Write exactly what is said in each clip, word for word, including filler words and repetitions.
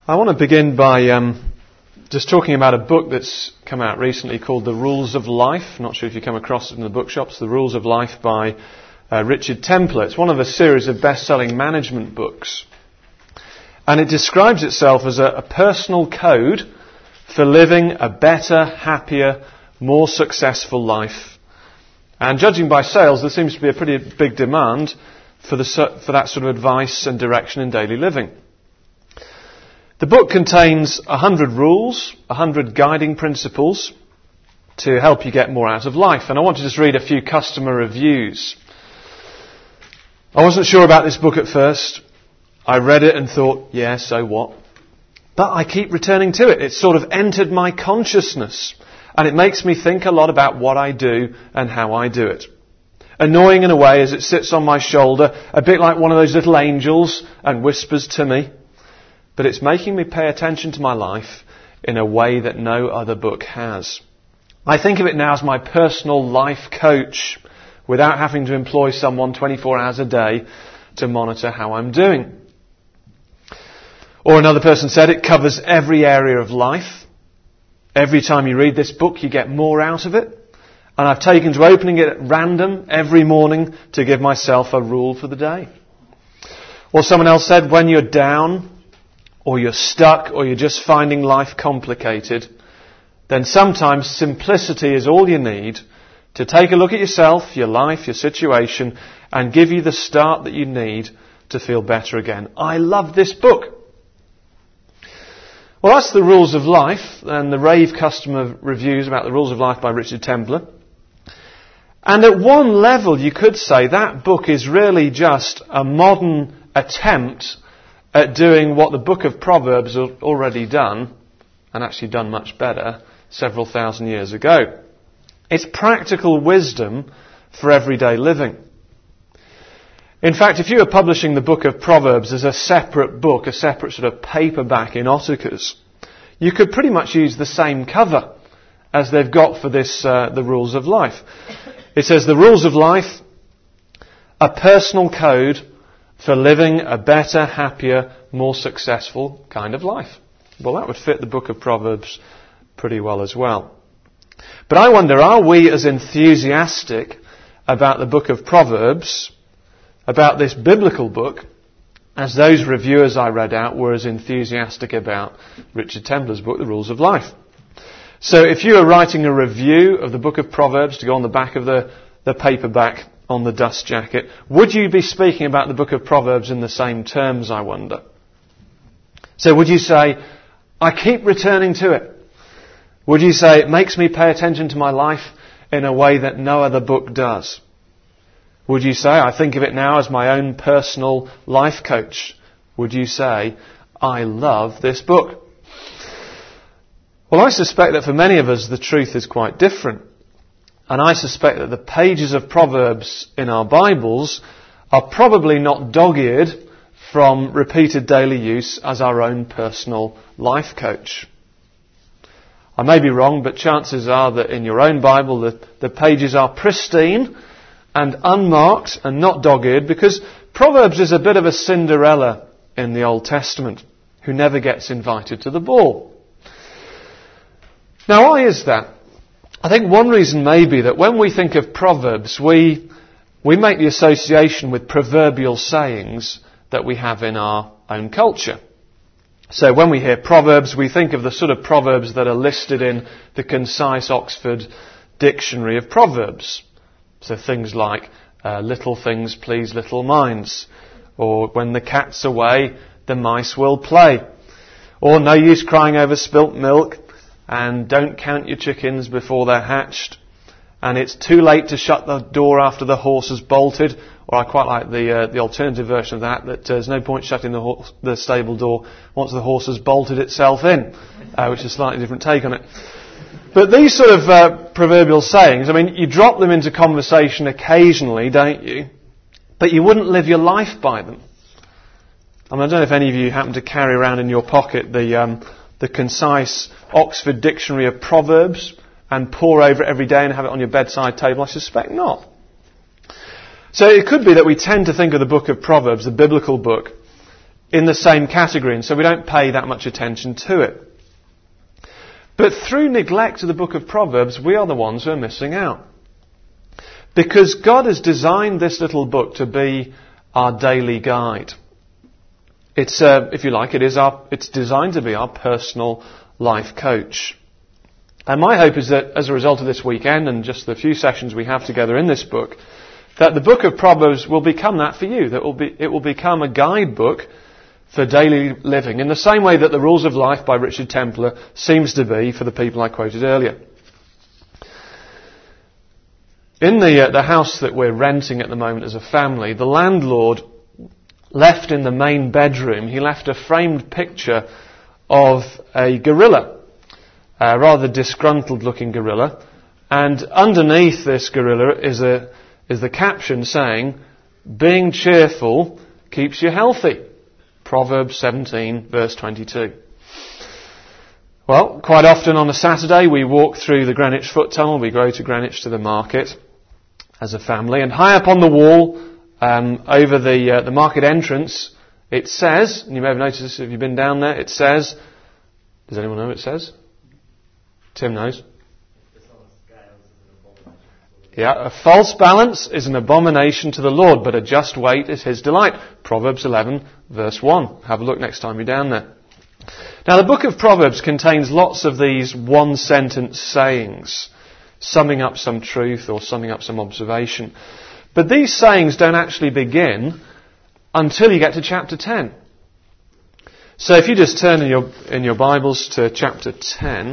I want to begin by um, just talking about a book that's come out recently called The Rules of Life. I'm not sure if you come across it in the bookshops. The Rules of Life by uh, Richard Templer. It's one of a series of best-selling management books. And it describes itself as a, a personal code for living a better, happier, more successful life. And judging by sales, there seems to be a pretty big demand for, the, for that sort of advice and direction in daily living. The book contains a hundred rules, a hundred guiding principles to help you get more out of life. And I want to just read a few customer reviews. I wasn't sure about this book at first. I read it and thought, yeah, so what? But I keep returning to it. It's sort of entered my consciousness. And it makes me think a lot about what I do and how I do it. Annoying in a way as it sits on my shoulder, a bit like one of those little angels and whispers to me. But it's making me pay attention to my life in a way that no other book has. I think of it now as my personal life coach without having to employ someone twenty-four hours a day to monitor how I'm doing. Or another person said it covers every area of life. Every time you read this book, you get more out of it. And I've taken to opening it at random every morning to give myself a rule for the day. Or someone else said, when you're down, or you're stuck, or you're just finding life complicated, then sometimes simplicity is all you need to take a look at yourself, your life, your situation, and give you the start that you need to feel better again. I love this book. Well, that's The Rules of Life, and the rave customer reviews about The Rules of Life by Richard Templer. And at one level, you could say that book is really just a modern attempt at doing what the book of Proverbs had already done, and actually done much better, several thousand years ago. It's practical wisdom for everyday living. In fact, if you were publishing the book of Proverbs as a separate book, a separate sort of paperback in Otakers, you could pretty much use the same cover as they've got for this, uh, The Rules of Life. It says, The Rules of Life, a personal code for living a better, happier, more successful kind of life. Well, that would fit the book of Proverbs pretty well as well. But I wonder, are we as enthusiastic about the book of Proverbs, about this biblical book, as those reviewers I read out were as enthusiastic about Richard Templer's book, The Rules of Life? So if you were writing a review of the book of Proverbs to go on the back of the, the paperback on the dust jacket, would you be speaking about the book of Proverbs in the same terms, I wonder? So would you say, I keep returning to it? Would you say, it makes me pay attention to my life in a way that no other book does? Would you say, I think of it now as my own personal life coach? Would you say, I love this book? Well, I suspect that for many of us, the truth is quite different. And I suspect that the pages of Proverbs in our Bibles are probably not dog-eared from repeated daily use as our own personal life coach. I may be wrong, but chances are that in your own Bible the, the pages are pristine and unmarked and not dog-eared, because Proverbs is a bit of a Cinderella in the Old Testament who never gets invited to the ball. Now, why is that? I think one reason may be that when we think of Proverbs, we we make the association with proverbial sayings that we have in our own culture. So when we hear Proverbs, we think of the sort of proverbs that are listed in the concise Oxford Dictionary of Proverbs. So things like, uh, little things please little minds, or when the cat's away, the mice will play, or no use crying over spilt milk, and don't count your chickens before they're hatched, and it's too late to shut the door after the horse has bolted. Or I quite like the uh, the alternative version of that, that uh, there's no point shutting the, horse, the stable door once the horse has bolted itself in, uh, which is a slightly different take on it. But these sort of uh, proverbial sayings, I mean, you drop them into conversation occasionally, don't you? But you wouldn't live your life by them. I mean, I don't know if any of you happen to carry around in your pocket the um, the concise Oxford Dictionary of Proverbs and pore over it every day and have it on your bedside table. I suspect not. So it could be that we tend to think of the book of Proverbs, the biblical book, in the same category, and so we don't pay that much attention to it. But through neglect of the book of Proverbs, we are the ones who are missing out. Because God has designed this little book to be our daily guide. It's, uh, if you like, it is our, it's designed to be our personal life coach. And my hope is that as a result of this weekend and just the few sessions we have together in this book, that the book of Proverbs will become that for you. That will be, it will become a guidebook for daily living, in the same way that the Rules of Life by Richard Templer seems to be for the people I quoted earlier. In the, uh, the house that we're renting at the moment as a family, the landlord left in the main bedroom, he left a framed picture of a gorilla, a rather disgruntled looking gorilla, and underneath this gorilla is a is the caption saying, "Being cheerful keeps you healthy." Proverbs seventeen, verse twenty-two. Well, quite often on a Saturday we walk through the Greenwich Foot Tunnel, we go to Greenwich to the market as a family, and high up on the wall, um, over the uh, the market entrance, it says, and you may have noticed this if you've been down there, it says, does anyone know what it says? Tim knows. Yeah, a false balance is an abomination to the Lord, but a just weight is his delight. Proverbs eleven, verse one. Have a look next time you're down there. Now, the book of Proverbs contains lots of these one-sentence sayings, summing up some truth or summing up some observation. But these sayings don't actually begin until you get to chapter ten. So if you just turn in your, in your Bibles to chapter ten...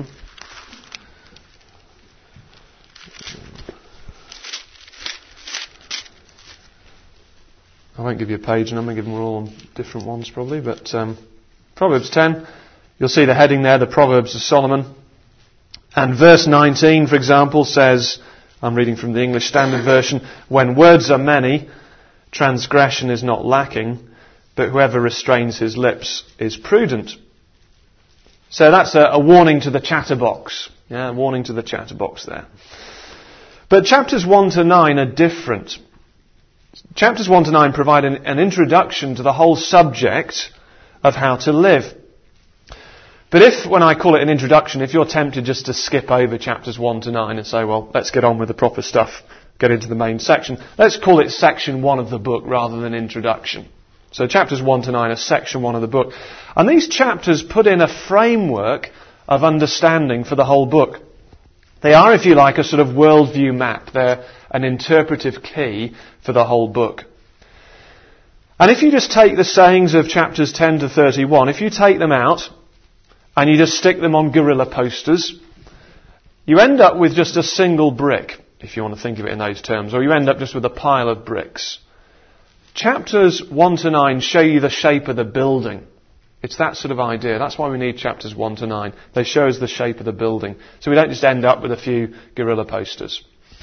I won't give you a page number, give them all different ones probably, but um, Proverbs ten, you'll see the heading there, the Proverbs of Solomon. And verse nineteen, for example, says, I'm reading from the English Standard Version, "When words are many, transgression is not lacking, but whoever restrains his lips is prudent." So that's a, a warning to the chatterbox. Yeah, a warning to the chatterbox there. But chapters one to nine are different. Chapters one to nine provide an, an introduction to the whole subject of how to live. But if, when I call it an introduction, if you're tempted just to skip over chapters one to nine and say, well, let's get on with the proper stuff, get into the main section, let's call it section one of the book rather than introduction. So chapters one to nine are section one of the book. And these chapters put in a framework of understanding for the whole book. They are, if you like, a sort of worldview map. They're an interpretive key for the whole book. And if you just take the sayings of chapters ten to thirty-one, if you take them out and you just stick them on gorilla posters, you end up with just a single brick, if you want to think of it in those terms, or you end up just with a pile of bricks. Chapters one to nine show you the shape of the building. It's that sort of idea. That's why we need chapters one to nine. They show us the shape of the building. So we don't just end up with a few gorilla posters.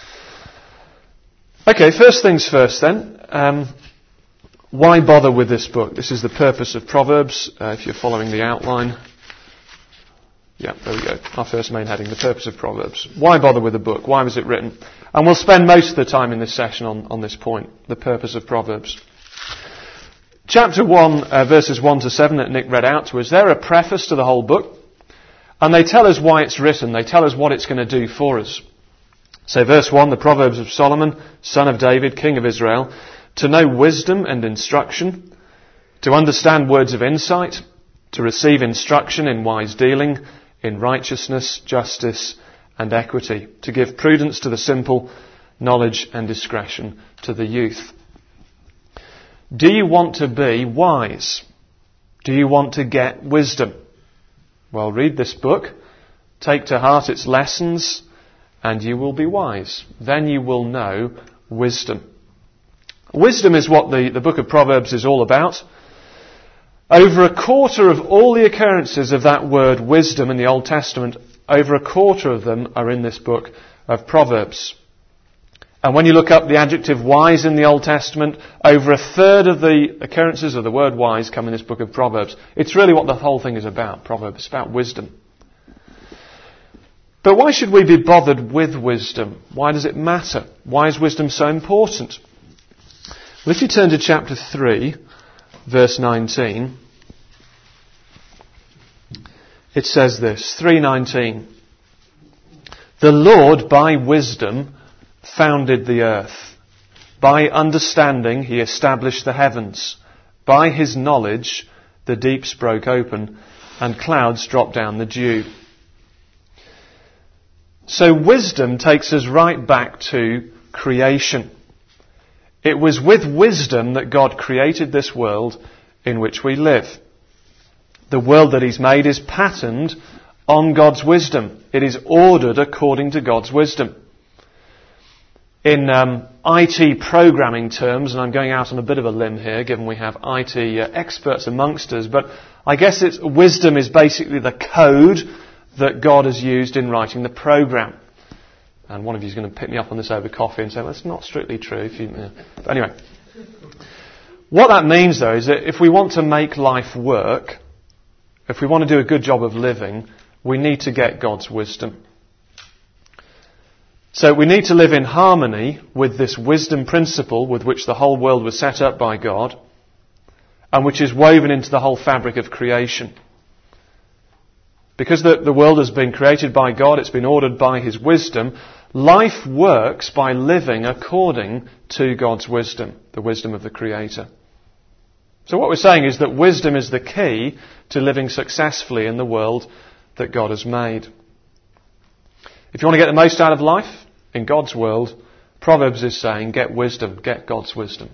Okay, first things first then. Um, why bother with this book? This is the purpose of Proverbs, uh, if you're following the outline. Yeah, there we go. Our first main heading, the purpose of Proverbs. Why bother with the book? Why was it written? And we'll spend most of the time in this session on, on this point, the purpose of Proverbs. Chapter one, uh, verses one to seven that Nick read out to us, they're a preface to the whole book. And they tell us why it's written. They tell us what it's going to do for us. So verse one, the Proverbs of Solomon, son of David, king of Israel, to know wisdom and instruction, to understand words of insight, to receive instruction in wise dealing, in righteousness, justice, and equity, to give prudence to the simple, knowledge and discretion to the youth. Do you want to be wise? Do you want to get wisdom? Well, read this book, take to heart its lessons, and you will be wise. Then you will know wisdom. Wisdom is what the, the book of Proverbs is all about. Over a quarter of all the occurrences of that word wisdom in the Old Testament, over a quarter of them are in this book of Proverbs. And when you look up the adjective wise in the Old Testament, over a third of the occurrences of the word wise come in this book of Proverbs. It's really what the whole thing is about, Proverbs. It's about wisdom. But why should we be bothered with wisdom? Why does it matter? Why is wisdom so important? Well, if you turn to chapter three, verse nineteen, it says this, three nineteen. The Lord by wisdom founded the earth. By understanding he established the heavens. By his knowledge the deeps broke open and clouds dropped down the dew. So wisdom takes us right back to creation. It was with wisdom that God created this world in which we live. The world that he's made is patterned on God's wisdom. It is ordered according to God's wisdom. In um, I T programming terms, and I'm going out on a bit of a limb here, given we have I T uh, experts amongst us, but I guess it's, wisdom is basically the code that God has used in writing the program. And one of you is going to pick me up on this over coffee and say, well, that's not strictly true. If you, yeah. But anyway, what that means, though, is that if we want to make life work, if we want to do a good job of living, we need to get God's wisdom. So we need to live in harmony with this wisdom principle with which the whole world was set up by God and which is woven into the whole fabric of creation. Because the, the world has been created by God, it's been ordered by his wisdom, life works by living according to God's wisdom, the wisdom of the Creator. So what we're saying is that wisdom is the key to living successfully in the world that God has made. If you want to get the most out of life in God's world, Proverbs is saying, get wisdom, get God's wisdom.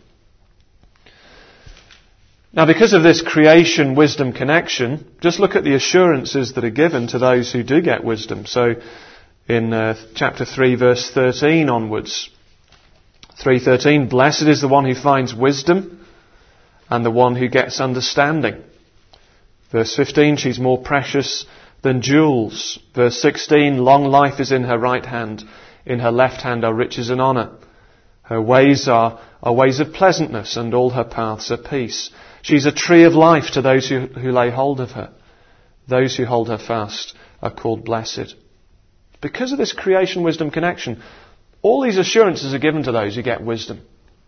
Now, because of this creation-wisdom connection, just look at the assurances that are given to those who do get wisdom. So, in uh, chapter three, verse thirteen onwards, three thirteen, blessed is the one who finds wisdom and the one who gets understanding. Verse fifteen, she's more precious than jewels. Verse sixteen, long life is in her right hand. In her left hand are riches and honour. Her ways are, are ways of pleasantness, and all her paths are peace. She's a tree of life to those who, who lay hold of her. Those who hold her fast are called blessed. Because of this creation wisdom connection, all these assurances are given to those who get wisdom.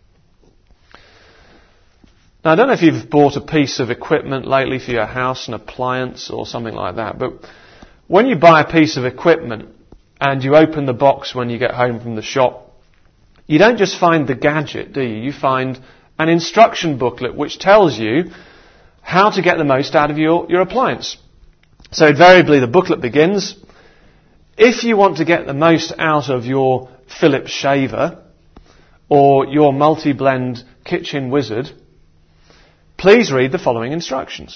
Now, I don't know if you've bought a piece of equipment lately for your house, an appliance or something like that, but when you buy a piece of equipment and you open the box when you get home from the shop, you don't just find the gadget, do you? You find an instruction booklet which tells you how to get the most out of your, your appliance. So invariably the booklet begins, if you want to get the most out of your Philips shaver or your multi-blend kitchen wizard, please read the following instructions.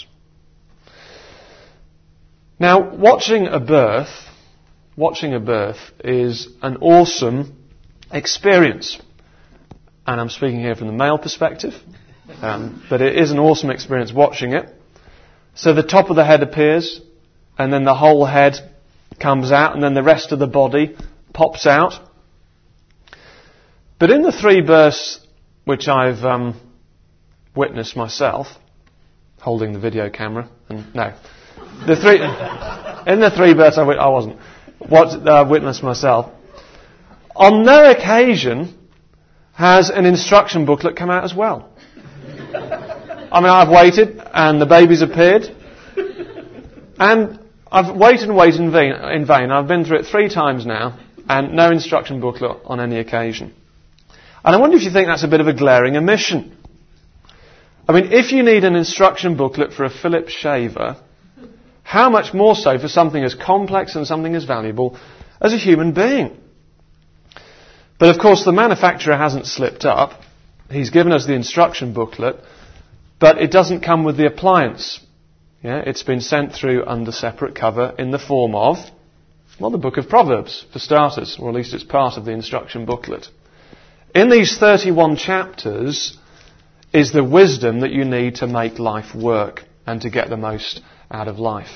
Now, watching a birth, watching a birth is an awesome experience. And I'm speaking here from the male perspective, um, but it is an awesome experience watching it. So the top of the head appears, and then the whole head comes out, and then the rest of the body pops out. But in the three births which I've um, witnessed myself, holding the video camera, and no, the three in the three births I, I wasn't, what I uh, witnessed myself. On no occasion has an instruction booklet come out as well. I mean, I've waited, and the baby's appeared, and I've waited and waited in vain, in vain. I've been through it three times now, and no instruction booklet on any occasion. And I wonder if you think that's a bit of a glaring omission. I mean, if you need an instruction booklet for a Philips shaver, how much more so for something as complex and something as valuable as a human being? But of course the manufacturer hasn't slipped up. He's given us the instruction booklet, but it doesn't come with the appliance. Yeah, it's been sent through under separate cover in the form of, well, the book of Proverbs, for starters, or at least it's part of the instruction booklet. In these thirty-one chapters is the wisdom that you need to make life work and to get the most out of life.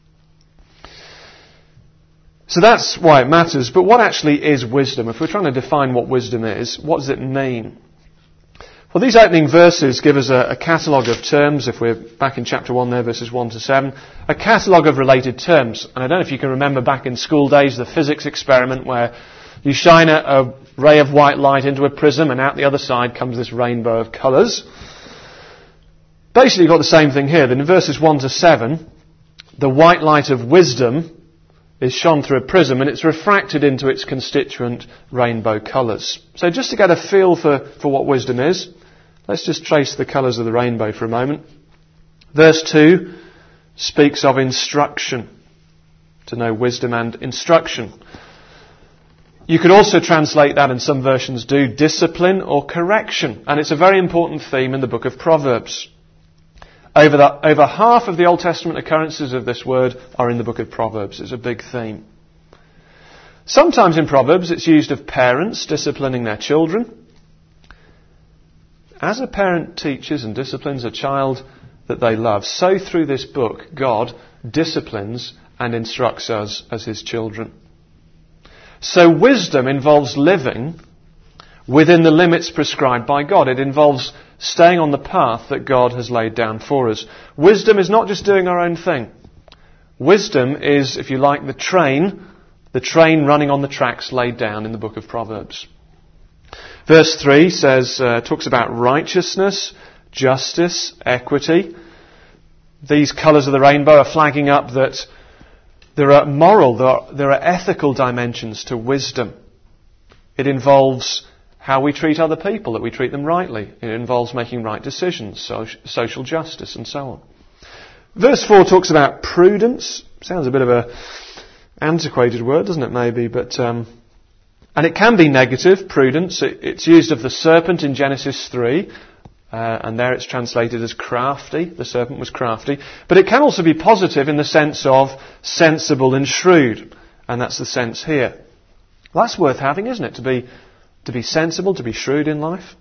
So that's why it matters. But what actually is wisdom? If we're trying to define what wisdom is, what does it mean? Well, these opening verses give us a, a catalogue of terms, if we're back in chapter one there, verses one to seven, a catalogue of related terms. And I don't know if you can remember back in school days the physics experiment where you shine a, a ray of white light into a prism and out the other side comes this rainbow of colours. Basically, you've got the same thing here. Then in verses one to seven, the white light of wisdom is shone through a prism and it's refracted into its constituent rainbow colours. So just to get a feel for, for what wisdom is, let's just trace the colours of the rainbow for a moment. Verse two speaks of instruction, to know wisdom and instruction. You could also translate that, and some versions do, discipline or correction. And it's a very important theme in the book of Proverbs. Over, the, over half of the Old Testament occurrences of this word are in the book of Proverbs. It's a big theme. Sometimes in Proverbs it's used of parents disciplining their children. As a parent teaches and disciplines a child that they love, so through this book God disciplines and instructs us as his children. So wisdom involves living within the limits prescribed by God. It involves staying on the path that God has laid down for us. Wisdom is not just doing our own thing. Wisdom is, if you like, the train, the train running on the tracks laid down in the book of Proverbs. Verse three says, uh, talks about righteousness, justice, equity. These colours of the rainbow are flagging up that there are moral, there are, there are ethical dimensions to wisdom. It involves how we treat other people, that we treat them rightly. It involves making right decisions, so, social justice and so on. Verse four talks about prudence. Sounds a bit of a antiquated word, doesn't it, maybe? But um, and it can be negative, prudence. It, it's used of the serpent in Genesis three. Uh, and there it's translated as crafty. The serpent was crafty. But it can also be positive in the sense of sensible and shrewd. And that's the sense here. Well, that's worth having, isn't it? To be, to be sensible, to be shrewd in life.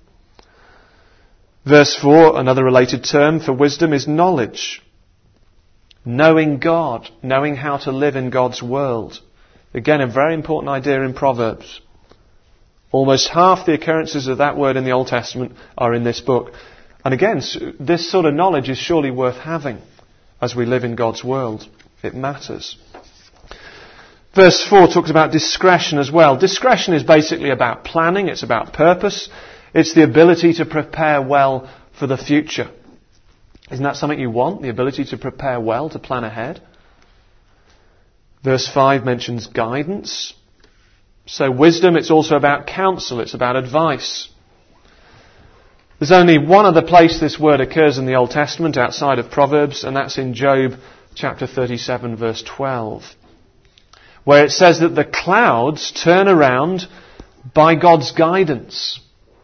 Verse four, another related term for wisdom is knowledge. Knowing God. Knowing how to live in God's world. Again, a very important idea in Proverbs. Almost half the occurrences of that word in the Old Testament are in this book. And again, this sort of knowledge is surely worth having as we live in God's world. It matters. Verse four talks about discretion as well. Discretion is basically about planning. It's about purpose. It's the ability to prepare well for the future. Isn't that something you want? The ability to prepare well, to plan ahead? Verse five mentions guidance. So wisdom, it's also about counsel, it's about advice. There's only one other place this word occurs in the Old Testament outside of Proverbs, and that's in Job chapter thirty-seven, verse twelve, where it says that the clouds turn around by God's guidance.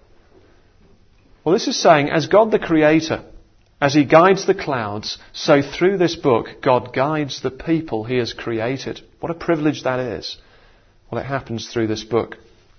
Well, this is saying, as God the Creator, as He guides the clouds, so through this book, God guides the people He has created. What a privilege that is. Well, it happens through this book.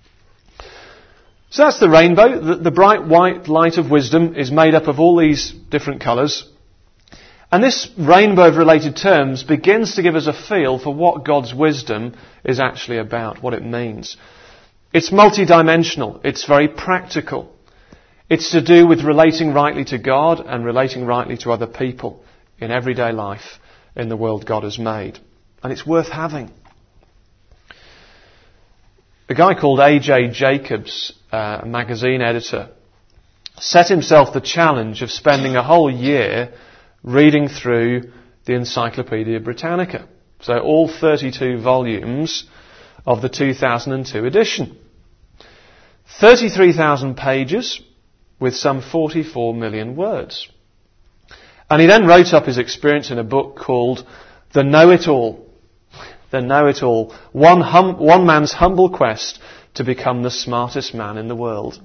So that's the rainbow. The, the bright white light of wisdom is made up of all these different colours. And this rainbow of related terms begins to give us a feel for what God's wisdom is actually about, what it means. It's multidimensional. It's very practical. It's to do with relating rightly to God and relating rightly to other people in everyday life in the world God has made. And it's worth having. A guy called A J Jacobs, uh, a magazine editor, set himself the challenge of spending a whole year reading through the Encyclopaedia Britannica. So all thirty-two volumes of the two thousand two edition. thirty-three thousand pages with some forty-four million words. And he then wrote up his experience in a book called The Know-It-All. The Know-It-All. One, hum, one man's humble quest to become the smartest man in the world.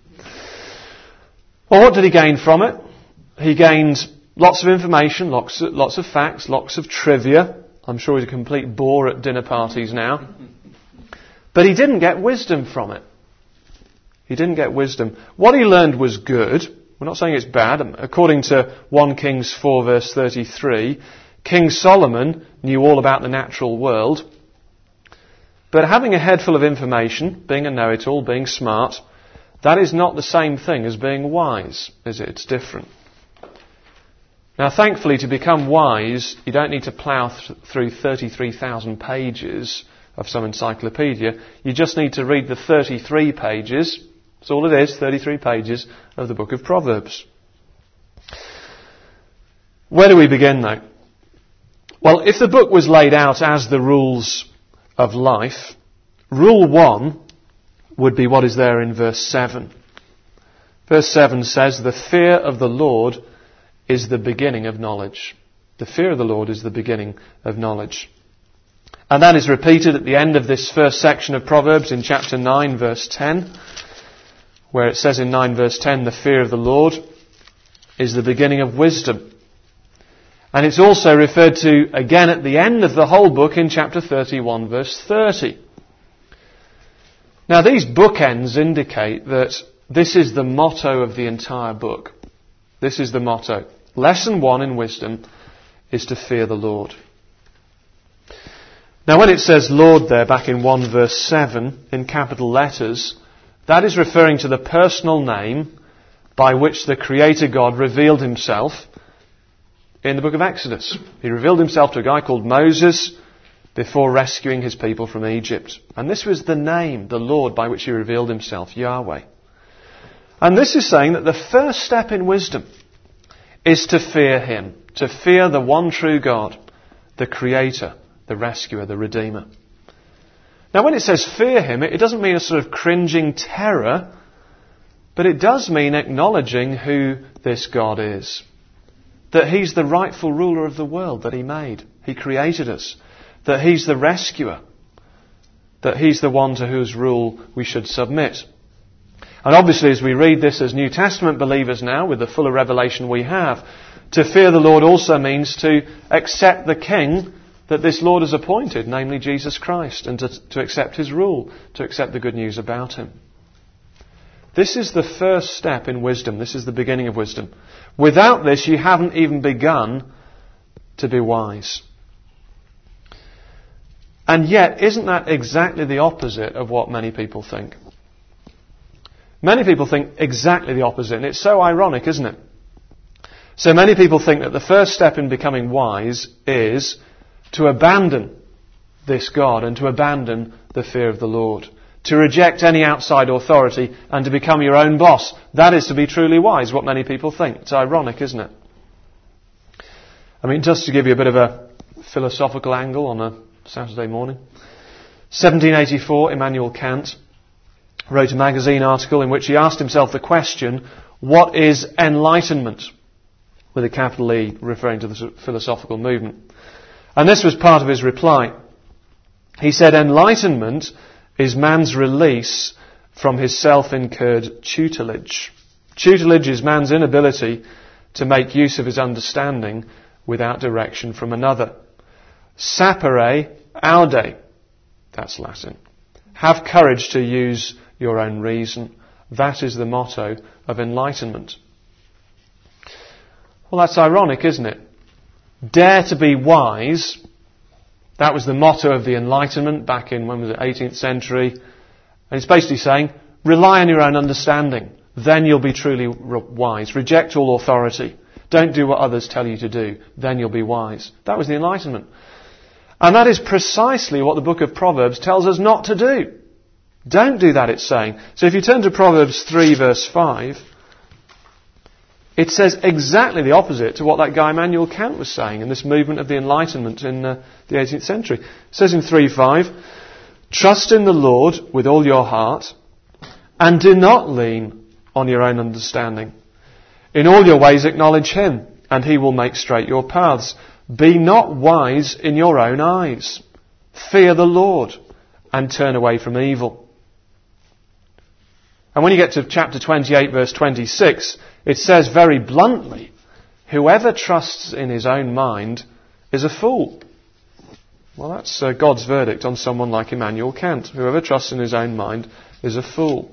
Well, what did he gain from it? He gained lots of information, lots, lots of facts, lots of trivia. I'm sure he's a complete bore at dinner parties now. But he didn't get wisdom from it. He didn't get wisdom. What he learned was good. We're not saying it's bad. According to First Kings four verse thirty-three, King Solomon knew all about the natural world. But having a head full of information, being a know-it-all, being smart, that is not the same thing as being wise, is it? It's different. Now, thankfully, to become wise, you don't need to plough th- through thirty-three thousand pages of some encyclopedia. You just need to read the thirty-three pages, that's all it is, thirty-three pages of the book of Proverbs. Where do we begin, though? Well, if the book was laid out as the rules of life, rule one would be what is there in verse seven. Verse seven says, "The fear of the Lord is the beginning of knowledge." The fear of the Lord is the beginning of knowledge. And that is repeated at the end of this first section of Proverbs in chapter nine, verse ten, where it says in nine, verse ten, "The fear of the Lord is the beginning of wisdom." And it's also referred to again at the end of the whole book in chapter thirty-one, verse thirty. Now, these bookends indicate that this is the motto of the entire book. This is the motto. Lesson one in wisdom is to fear the Lord. Now, when it says Lord there back in one verse seven in capital letters, that is referring to the personal name by which the Creator God revealed himself in the book of Exodus. He revealed himself to a guy called Moses before rescuing his people from Egypt. And this was the name, the Lord, by which he revealed himself, Yahweh. And this is saying that the first step in wisdom is to fear him, to fear the one true God, the Creator, the Rescuer, the Redeemer. Now, when it says fear him, it doesn't mean a sort of cringing terror, but it does mean acknowledging who this God is. That he's the rightful ruler of the world that he made. He created us. That he's the rescuer. That he's the one to whose rule we should submit. And obviously, as we read this as New Testament believers now, with the fuller revelation we have, to fear the Lord also means to accept the King that this Lord has appointed, namely Jesus Christ, and to, to accept his rule, to accept the good news about him. This is the first step in wisdom. This is the beginning of wisdom. Without this, you haven't even begun to be wise. And yet, isn't that exactly the opposite of what many people think? Many people think exactly the opposite, and it's so ironic, isn't it? So many people think that the first step in becoming wise is to abandon this God and to abandon the fear of the Lord. To reject any outside authority and to become your own boss. That is to be truly wise, what many people think. It's ironic, isn't it? I mean, just to give you a bit of a philosophical angle on a Saturday morning. seventeen eighty-four, Immanuel Kant wrote a magazine article in which he asked himself the question, what is enlightenment? With a capital E, referring to the philosophical movement. And this was part of his reply. He said, enlightenment is man's release from his self-incurred tutelage. Tutelage is man's inability to make use of his understanding without direction from another. Sapere aude, that's Latin. Have courage to use your own reason. That is the motto of enlightenment. Well, that's ironic, isn't it? Dare to be wise. That was the motto of the Enlightenment back in, when was it, eighteenth century. And it's basically saying, rely on your own understanding. Then you'll be truly wise. Reject all authority. Don't do what others tell you to do. Then you'll be wise. That was the Enlightenment. And that is precisely what the book of Proverbs tells us not to do. Don't do that, it's saying. So if you turn to Proverbs three verse five, it says exactly the opposite to what that guy Immanuel Kant was saying in this movement of the Enlightenment in uh, the eighteenth century. It says in three five, trust in the Lord with all your heart and do not lean on your own understanding. In all your ways acknowledge him and he will make straight your paths. Be not wise in your own eyes. Fear the Lord and turn away from evil. And when you get to chapter twenty-eight verse twenty-six, it says very bluntly, whoever trusts in his own mind is a fool. Well, that's uh, God's verdict on someone like Immanuel Kant. Whoever trusts in his own mind is a fool.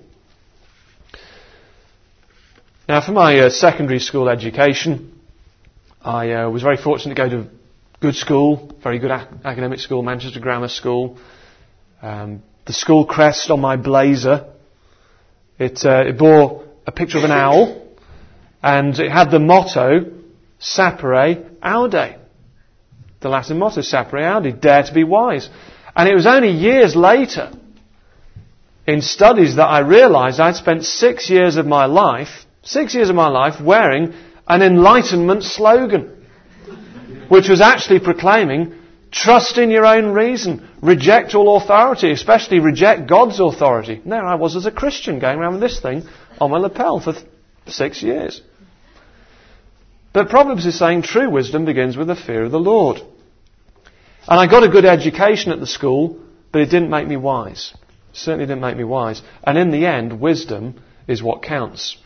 Now, for my uh, secondary school education, I uh, was very fortunate to go to good school, very good ac- academic school, Manchester Grammar School. Um, the school crest on my blazer, it, uh, it bore a picture of an owl. And it had the motto, Sapere aude. The Latin motto, Sapere aude, dare to be wise. And it was only years later, in studies, that I realised I'd spent six years of my life, six years of my life wearing an Enlightenment slogan, which was actually proclaiming, trust in your own reason, reject all authority, especially reject God's authority. And there I was as a Christian going around with this thing on my lapel for th- six years. But Proverbs is saying true wisdom begins with the fear of the Lord. And I got a good education at the school, but it didn't make me wise. It certainly didn't make me wise. And in the end, wisdom is what counts.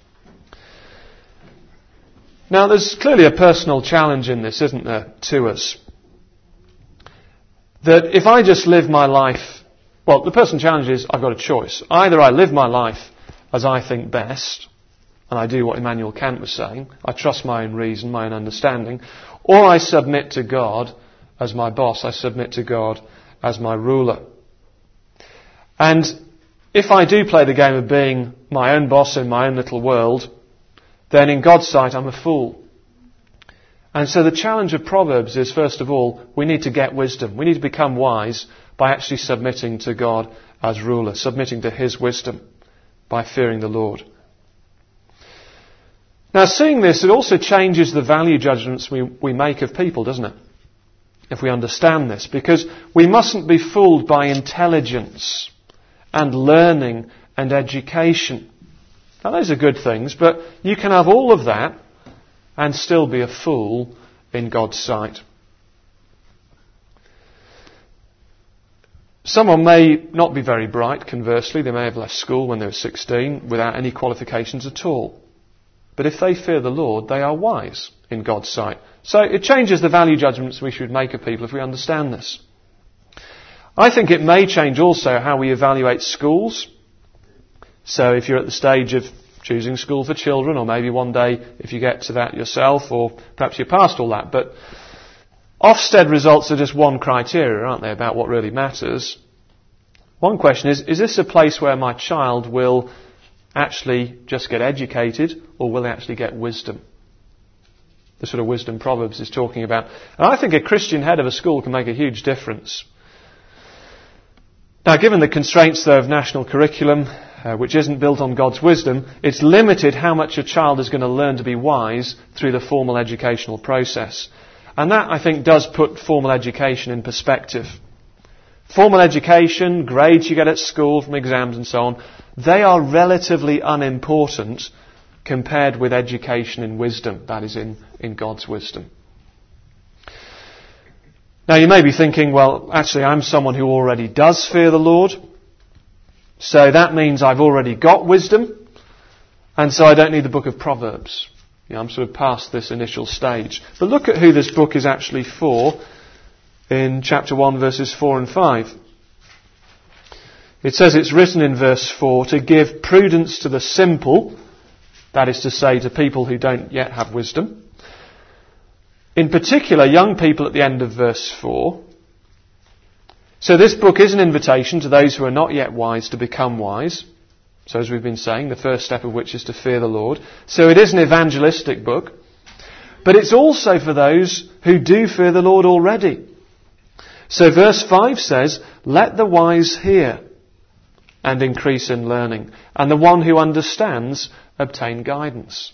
Now, there's clearly a personal challenge in this, isn't there, to us? That if I just live my life, well, the personal challenge is I've got a choice. Either I live my life as I think best, and I do what Immanuel Kant was saying, I trust my own reason, my own understanding, or I submit to God as my boss, I submit to God as my ruler. And if I do play the game of being my own boss in my own little world, then in God's sight I'm a fool. And so the challenge of Proverbs is, first of all, we need to get wisdom. We need to become wise by actually submitting to God as ruler, submitting to His wisdom by fearing the Lord. Now, seeing this, it also changes the value judgments we, we make of people, doesn't it? If we understand this, because we mustn't be fooled by intelligence and learning and education. Now, those are good things, but you can have all of that and still be a fool in God's sight. Someone may not be very bright, conversely. They may have left school when they were sixteen without any qualifications at all. But if they fear the Lord, they are wise in God's sight. So it changes the value judgments we should make of people if we understand this. I think it may change also how we evaluate schools. So if you're at the stage of choosing school for children, or maybe one day if you get to that yourself, or perhaps you're past all that. But Ofsted results are just one criteria, aren't they, about what really matters. One question is, is this a place where my child will actually just get educated, or will they actually get wisdom? The sort of wisdom Proverbs is talking about. And I think a Christian head of a school can make a huge difference. Now, given the constraints, though, of national curriculum, uh, which isn't built on God's wisdom, it's limited how much a child is going to learn to be wise through the formal educational process. And that, I think, does put formal education in perspective. Formal education, grades you get at school from exams and so on, they are relatively unimportant compared with education in wisdom, that is, in, in God's wisdom. Now, you may be thinking, well, actually, I'm someone who already does fear the Lord, so that means I've already got wisdom, and so I don't need the book of Proverbs. You know, I'm sort of past this initial stage. But look at who this book is actually for in chapter one, verses four and five. It says it's written in verse four to give prudence to the simple, that is to say, to people who don't yet have wisdom. In particular, young people at the end of verse four. So this book is an invitation to those who are not yet wise to become wise. So as we've been saying, the first step of which is to fear the Lord. So it is an evangelistic book. But it's also for those who do fear the Lord already. So verse five says, let the wise hear and increase in learning, and the one who understands obtain guidance.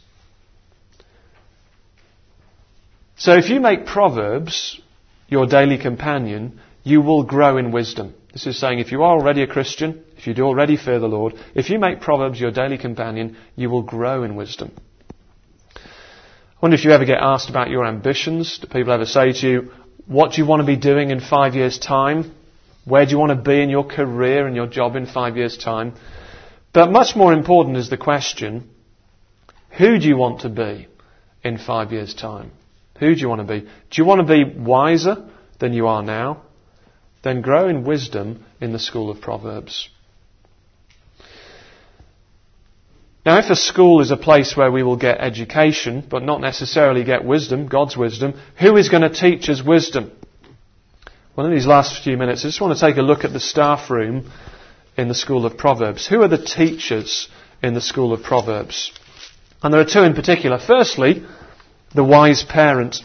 So if you make Proverbs your daily companion, you will grow in wisdom. This is saying if you are already a Christian, if you do already fear the Lord, if you make Proverbs your daily companion, you will grow in wisdom. I wonder if you ever get asked about your ambitions. Do people ever say to you, what do you want to be doing in five years' time? Where do you want to be in your career and your job in five years' time? But much more important is the question, who do you want to be in five years' time? Who do you want to be? Do you want to be wiser than you are now? Then grow in wisdom in the school of Proverbs. Now, if a school is a place where we will get education, but not necessarily get wisdom, God's wisdom, who is going to teach us wisdom? Well, in these last few minutes, I just want to take a look at the staff room in the school of Proverbs. Who are the teachers in the school of Proverbs? And there are two in particular. Firstly, the wise parent.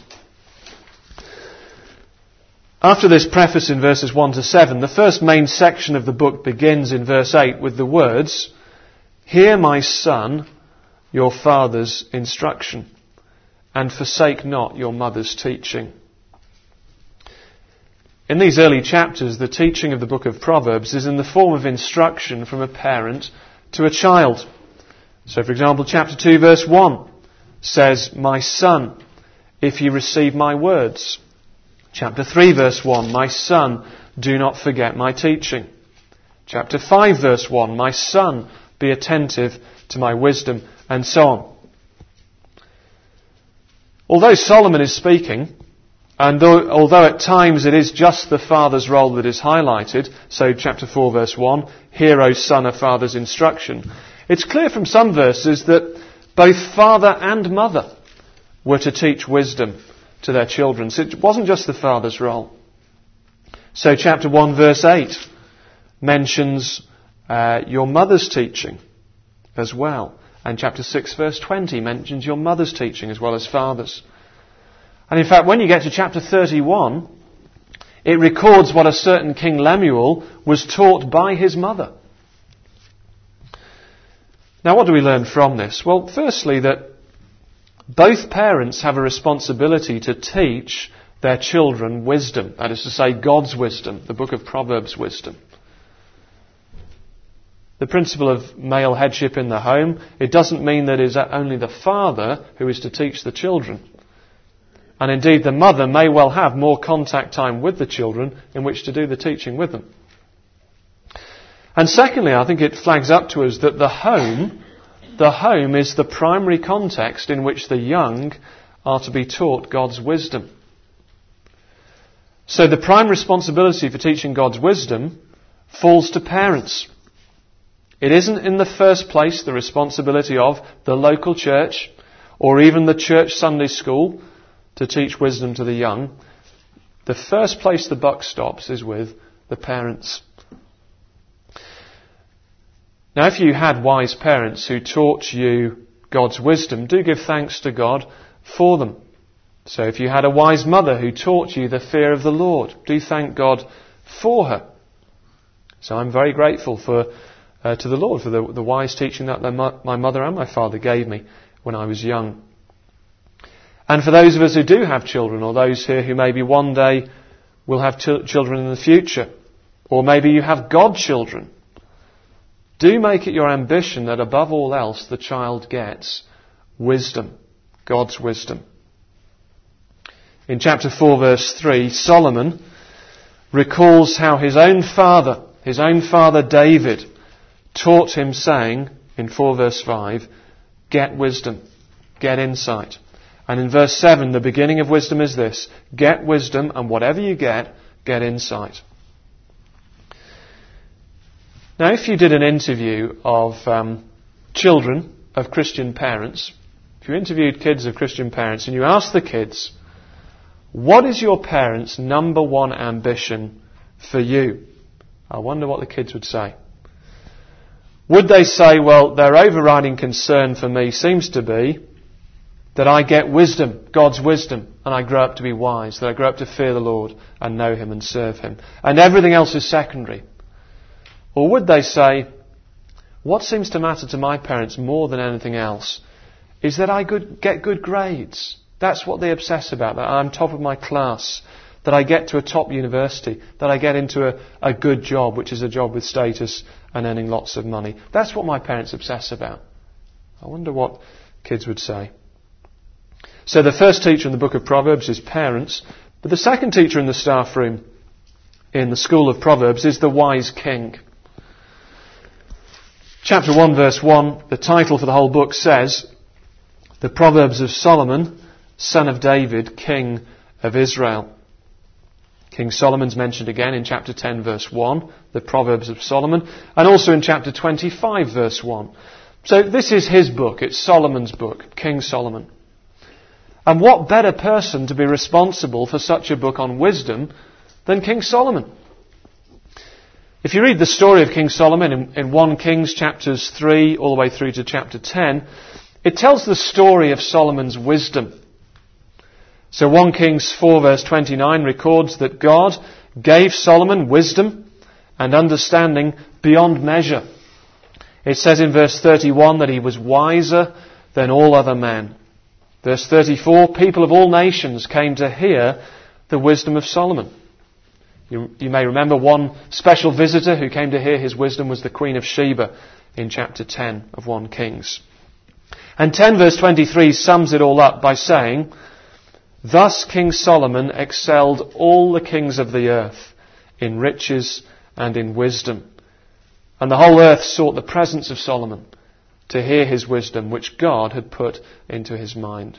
After this preface in verses one to seven, the first main section of the book begins in verse eight with the words, hear, my son, your father's instruction, and forsake not your mother's teaching. in these early chapters, the teaching of the book of Proverbs is in the form of instruction from a parent to a child. So, for example, chapter two, verse one says, "My son, if you receive my words." Chapter three, verse one, "My son, do not forget my teaching." Chapter five, verse one, "My son, be attentive to my wisdom," and so on. Although Solomon is speaking, and though, although at times it is just the father's role that is highlighted, so chapter four, verse one, "Hear, O son, a father's instruction," it's clear from some verses that both father and mother were to teach wisdom to their children. So it wasn't just the father's role. So chapter one, verse eight mentions uh, your mother's teaching as well. And chapter six, verse twenty mentions your mother's teaching as well as father's. And in fact, when you get to chapter thirty-one, it records what a certain King Lemuel was taught by his mother. Now, what do we learn from this? Well, firstly, that both parents have a responsibility to teach their children wisdom. That is to say, God's wisdom, the book of Proverbs wisdom. The principle of male headship in the home, it doesn't mean that it is only the father who is to teach the children. And indeed, the mother may well have more contact time with the children in which to do the teaching with them. And secondly, I think it flags up to us that the home, the home is the primary context in which the young are to be taught God's wisdom. So the prime responsibility for teaching God's wisdom falls to parents. It isn't in the first place the responsibility of the local church or even the church Sunday school to teach wisdom to the young. The first place the buck stops is with the parents. Now, if you had wise parents who taught you God's wisdom, do give thanks to God for them. So if you had a wise mother who taught you the fear of the Lord, do thank God for her. So I'm very grateful for uh, to the Lord for the, the wise teaching that my mother and my father gave me when I was young. And for those of us who do have children, or those here who maybe one day will have ch- children in the future, or maybe you have godchildren, do make it your ambition that above all else the child gets wisdom, God's wisdom. In chapter four, verse three, Solomon recalls how his own father, his own father David, taught him, saying, in four verse five, get wisdom, get insight. And in verse seven, the beginning of wisdom is this, get wisdom, and whatever you get, get insight. Now, if you did an interview of um, children of Christian parents, if you interviewed kids of Christian parents and you asked the kids, what is your parents' number one ambition for you? I wonder what the kids would say. Would they say, well, their overriding concern for me seems to be that I get wisdom, God's wisdom, and I grow up to be wise, that I grow up to fear the Lord and know Him and serve Him, and everything else is secondary? Or would they say, what seems to matter to my parents more than anything else is that I good, get good grades. That's what they obsess about, that I'm top of my class, that I get to a top university, that I get into a, a good job, which is a job with status and earning lots of money. That's what my parents obsess about. I wonder what kids would say. So the first teacher in the book of Proverbs is parents, but the second teacher in the staff room in the school of Proverbs is the wise king. Chapter one, verse one, the title for the whole book says, The Proverbs of Solomon, son of David, king of Israel. King Solomon's mentioned again in chapter ten, verse one, the Proverbs of Solomon, and also in chapter twenty-five, verse one. So this is his book, it's Solomon's book, King Solomon. And what better person to be responsible for such a book on wisdom than King Solomon? If you read the story of King Solomon in, in First Kings chapters three all the way through to chapter ten, it tells the story of Solomon's wisdom. So First Kings four verse twenty-nine records that God gave Solomon wisdom and understanding beyond measure. It says in verse thirty-one that he was wiser than all other men. Verse thirty-four, people of all nations came to hear the wisdom of Solomon. You, you may remember one special visitor who came to hear his wisdom was the Queen of Sheba in chapter ten of First Kings. And ten verse twenty-three sums it all up by saying, "Thus King Solomon excelled all the kings of the earth in riches and in wisdom. And the whole earth sought the presence of Solomon to hear his wisdom, which God had put into his mind."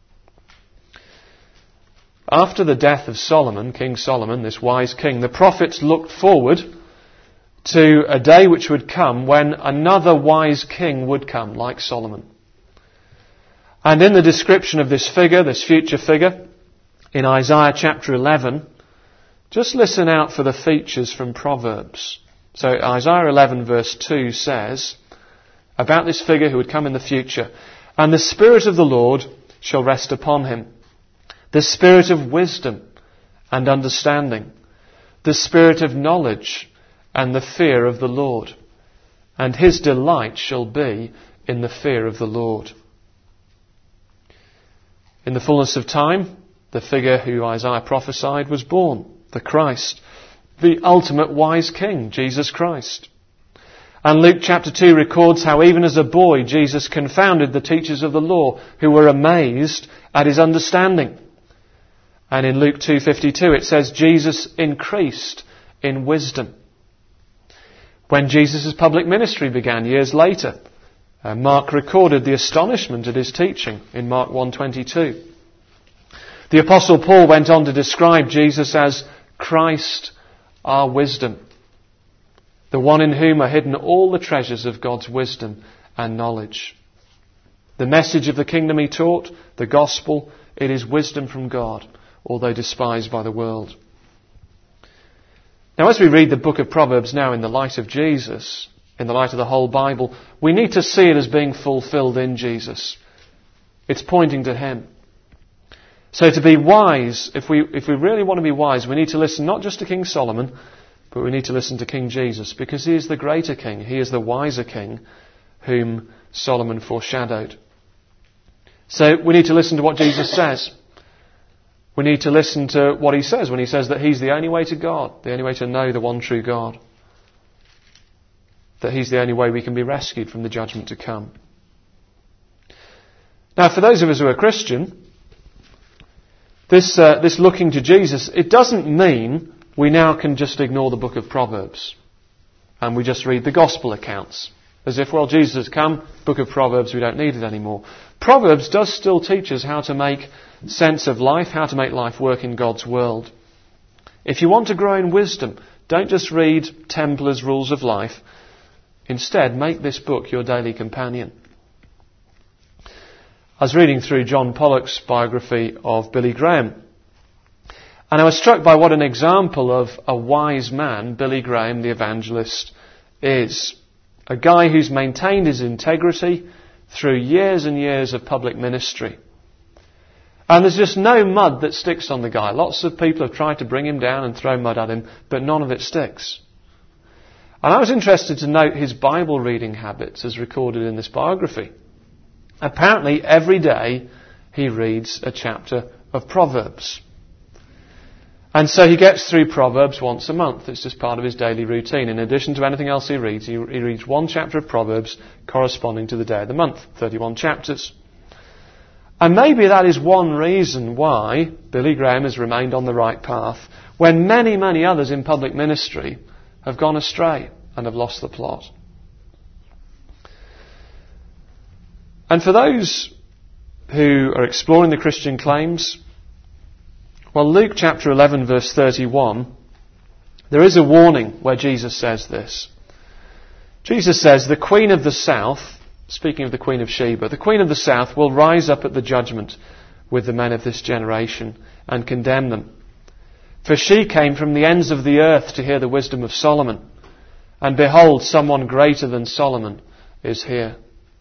After the death of Solomon, King Solomon, this wise king, the prophets looked forward to a day which would come when another wise king would come, like Solomon. And in the description of this figure, this future figure, in Isaiah chapter eleven, just listen out for the features from Proverbs. So Isaiah eleven verse two says about this figure who would come in the future, "And the Spirit of the Lord shall rest upon him, the Spirit of wisdom and understanding, the Spirit of knowledge and the fear of the Lord. And his delight shall be in the fear of the Lord." In the fullness of time, the figure who Isaiah prophesied was born, the Christ, the ultimate wise king, Jesus Christ. And Luke chapter two records how even as a boy, Jesus confounded the teachers of the law who were amazed at his understanding. And in Luke two fifty-two it says Jesus increased in wisdom. When Jesus' public ministry began years later, uh, Mark recorded the astonishment at his teaching in Mark one twenty-two. The Apostle Paul went on to describe Jesus as Christ our wisdom, the one in whom are hidden all the treasures of God's wisdom and knowledge. The message of the kingdom he taught, the gospel, it is wisdom from God, although despised by the world. Now, as we read the book of Proverbs now in the light of Jesus, in the light of the whole Bible, we need to see it as being fulfilled in Jesus. It's pointing to him. So to be wise, if we if we really want to be wise, we need to listen not just to King Solomon, but we need to listen to King Jesus, because he is the greater king. He is the wiser king whom Solomon foreshadowed. So we need to listen to what Jesus says. We need to listen to what he says when he says that he's the only way to God, the only way to know the one true God. That he's the only way we can be rescued from the judgment to come. Now, for those of us who are Christian, this uh, this looking to Jesus, it doesn't mean we now can just ignore the book of Proverbs and we just read the gospel accounts. As if, well, Jesus has come, book of Proverbs, we don't need it anymore. Proverbs does still teach us how to make sense of life, how to make life work in God's world. If you want to grow in wisdom, don't just read Templar's Rules of Life. Instead, make this book your daily companion. I was reading through John Pollock's biography of Billy Graham, and I was struck by what an example of a wise man Billy Graham, the evangelist, is. A guy who's maintained his integrity through years and years of public ministry. And there's just no mud that sticks on the guy. Lots of people have tried to bring him down and throw mud at him, but none of it sticks. And I was interested to note his Bible reading habits as recorded in this biography. Apparently, every day he reads a chapter of Proverbs. And so he gets through Proverbs once a month. It's just part of his daily routine. In addition to anything else he reads, he, he reads one chapter of Proverbs corresponding to the day of the month, thirty-one chapters. And maybe that is one reason why Billy Graham has remained on the right path when many, many others in public ministry have gone astray and have lost the plot. And for those who are exploring the Christian claims, well, Luke chapter eleven verse thirty-one, there is a warning where Jesus says this. Jesus says, "The Queen of the South," speaking of the Queen of Sheba, "the Queen of the South will rise up at the judgment with the men of this generation and condemn them. For she came from the ends of the earth to hear the wisdom of Solomon. And behold, someone greater than Solomon is here."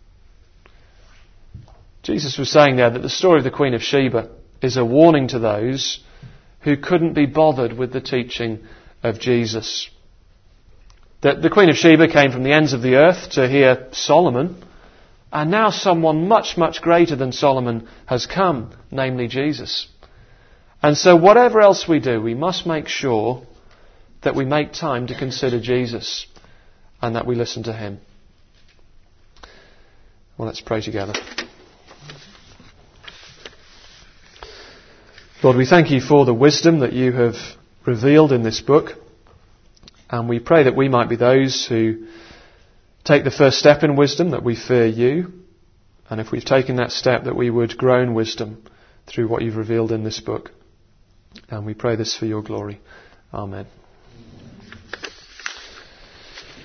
Jesus was saying there that the story of the Queen of Sheba is a warning to those who couldn't be bothered with the teaching of Jesus. That the Queen of Sheba came from the ends of the earth to hear Solomon, and now someone much, much greater than Solomon has come, namely Jesus. And so whatever else we do, we must make sure that we make time to consider Jesus and that we listen to him. Well, let's pray together. Lord, we thank you for the wisdom that you have revealed in this book, and we pray that we might be those who take the first step in wisdom, that we fear you, and if we've taken that step, that we would grow in wisdom through what you've revealed in this book. And we pray this for your glory. Amen.